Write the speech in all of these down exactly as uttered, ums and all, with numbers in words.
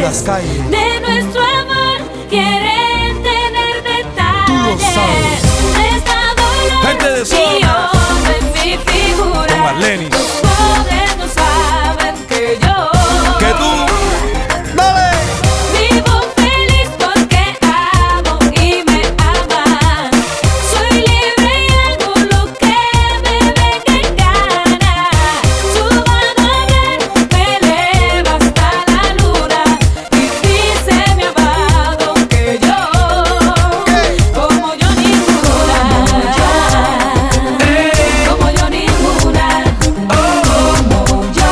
las calles de nuestro amor quieren tener detalles. Tú lo sabes. Está dolor Gente de y zona. yo en mi figura. Con Marlenis. Los pobres no saben que yo Que tú, dale. vivo feliz porque amo y me aman. Soy libre y hago lo que me venga en gana. Su mano a ver, me eleva hasta la luna y dice mi amado que yo, como yo ninguna, como yo ninguna, como yo,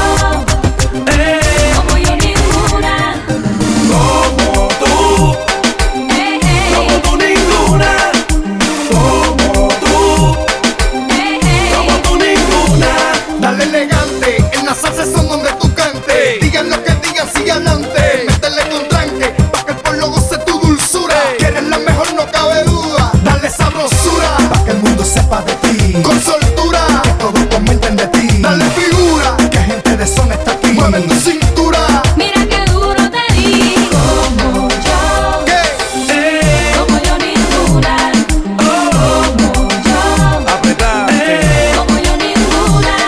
como yo ninguna. Como tú, Hey, hey, como tú ninguna, como tú, hey, hey. como tú ninguna. Dale elegante, en la salsa son donde tú cantes. Ey. Digan lo que digan, sigue adelante. Métele con tranque, pa' que el pueblo goce tu dulzura. Ey. Que eres la mejor, no cabe duda. Dale sabrosura, Pa' que el mundo sepa de ti. con soltura. Que todos comenten de ti. Dale figura, Que gente de zona está aquí. mueve tu cintura. Mira qué duro te di, como yo, ¿Qué? como yo ninguna, como yo, Apretarte. como yo ninguna,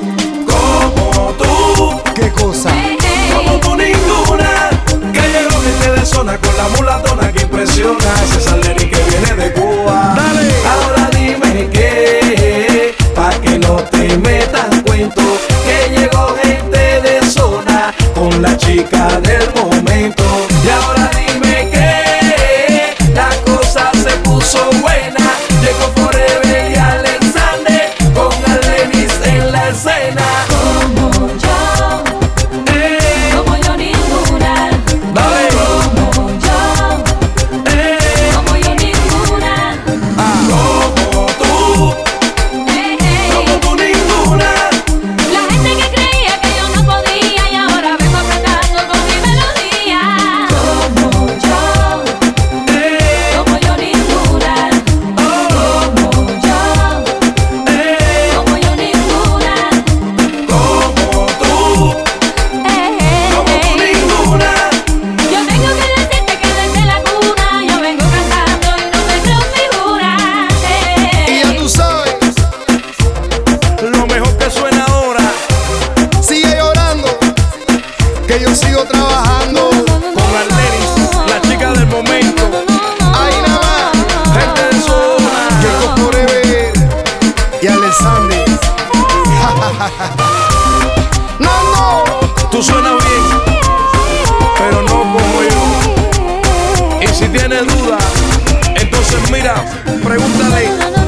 Como tú, ¿Qué cosa? hey, hey. como tú ninguna. Que llegó gente de zona con la mulatona que impresiona. Ese Saleni que viene de Cuba. Dale. Ahora dime qué, pa' que no te metas cuento. Que llegó gente de zona con la chica del momento. Y ahora dime qué, la cosa se puso buena. Llegó Forever y Alexander con Alenis en la escena. Como yo, Eh, como yo ninguna, dale, como yo, eh, como yo ninguna, como tú, hey, hey. como tú ninguna. La gente que creía que yo no podía y ahora vengo apretando con mi melodía. Como yo, Eh, como yo ninguna, como yo, eh, como yo ninguna, como tú, eh, como tú eh. ninguna. Yo tengo que decirte que desde la cuna yo vengo cantando y no me creo figura. Y ya tú sabes, Lo mejor que suena ahora. sigue llorando, que yo sigo trabajando. Con Marlenis, la chica del momento. Ahí nada más, Gente de zona. Jacob Forever y Alexander. No, no. Tú suenas bien, pero no como yo. Y si tienes duda, entonces mira, pregúntale